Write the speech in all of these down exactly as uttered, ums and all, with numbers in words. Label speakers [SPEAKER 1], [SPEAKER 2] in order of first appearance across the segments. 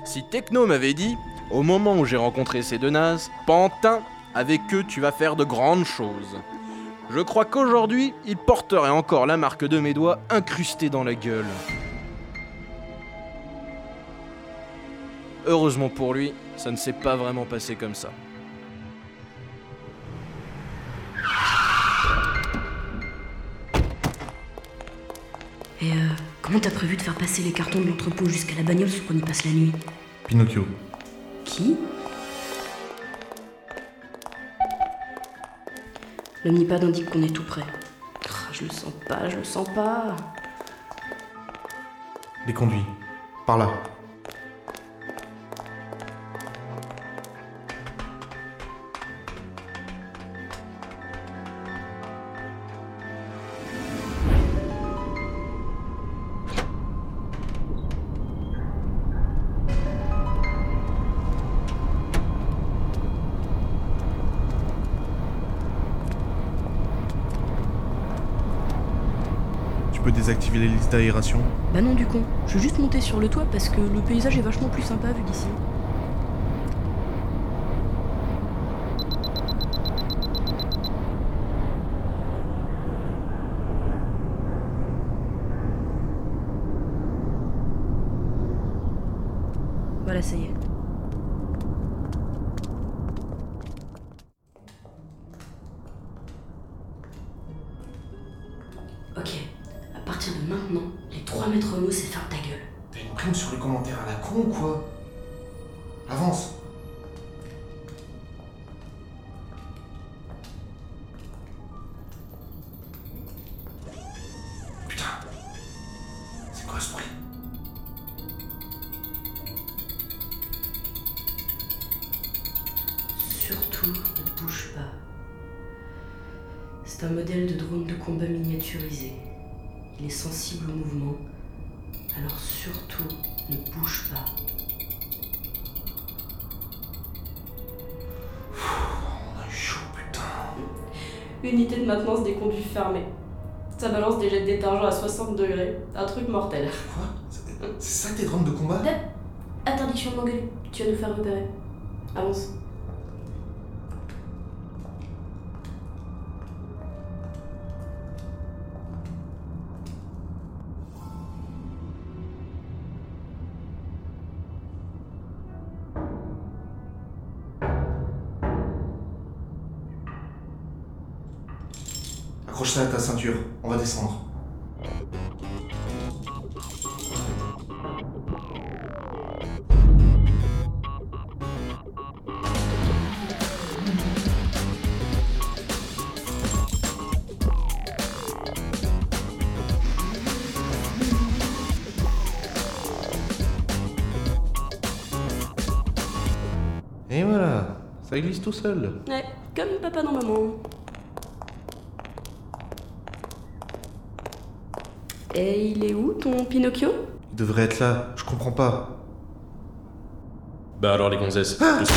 [SPEAKER 1] Si Techno m'avait dit, au moment où j'ai rencontré ces deux nazes, Pantin, avec eux tu vas faire de grandes choses. Je crois qu'aujourd'hui, il porterait encore la marque de mes doigts incrustée dans la gueule. Heureusement pour lui, ça ne s'est pas vraiment passé comme ça.
[SPEAKER 2] Et euh, comment t'as prévu de faire passer les cartons de l'entrepôt jusqu'à la bagnole sans qu'on y passe la nuit?
[SPEAKER 3] Pinocchio.
[SPEAKER 2] Qui? L'omnipad indique qu'on est tout près. Ah, je le sens pas, je le sens pas.
[SPEAKER 3] Les conduits. Par là. Tu peux désactiver les listes d'aération?
[SPEAKER 2] Bah non du con, je veux juste monter sur le toit parce que le paysage est vachement plus sympa vu d'ici. Voilà, ça y est. Ok. À partir de maintenant, les trois maîtres mots, c'est ferme ta gueule.
[SPEAKER 3] T'as une prime sur les commentaires à la con ou quoi? Avance. Putain. C'est quoi ce bruit?
[SPEAKER 2] Surtout, ne bouge pas. C'est un modèle de drone de combat miniaturisé. Il est sensible au mouvement, alors surtout, ne bouge pas.
[SPEAKER 3] On a eu chaud, putain.
[SPEAKER 2] Unité de maintenance des conduits fermés. Ça balance des jets de détergent à soixante degrés. Un truc mortel.
[SPEAKER 3] Quoi? C'est ça tes drones de combat?
[SPEAKER 2] Interdiction de m'engueuler. Tu vas nous faire repérer. Avance.
[SPEAKER 3] Accroche ça à ta ceinture, on va descendre. Et voilà, ça glisse tout seul.
[SPEAKER 2] Ouais, comme papa dans maman. Et il est où ton Pinocchio?
[SPEAKER 3] Il devrait être là, je comprends pas.
[SPEAKER 1] Bah alors les gonzesses,
[SPEAKER 3] Ah
[SPEAKER 1] tout ça.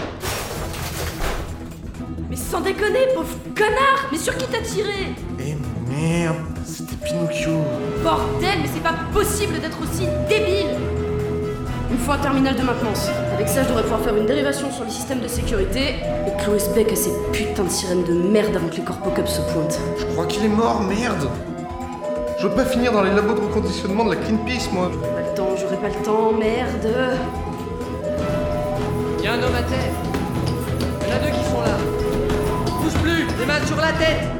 [SPEAKER 2] Mais sans déconner, pauvre connard! Mais sur qui t'as tiré?
[SPEAKER 3] Eh merde, c'était Pinocchio.
[SPEAKER 2] Bordel, mais c'est pas possible d'être aussi débile! Il me faut un terminal de maintenance. Avec ça, je devrais pouvoir faire une dérivation sur les systèmes de sécurité et clouer ce bec à ces putains de sirènes de merde avant que les corpocups se pointent.
[SPEAKER 3] Je crois qu'il est mort, merde. Je veux pas finir dans les labos de reconditionnement de la Greenpeace, moi.
[SPEAKER 2] J'aurai pas le temps, j'aurai pas le temps, merde!
[SPEAKER 4] Y'a un homme à terre. Y'en a deux qui sont là. Pousse plus, les mains sur la tête.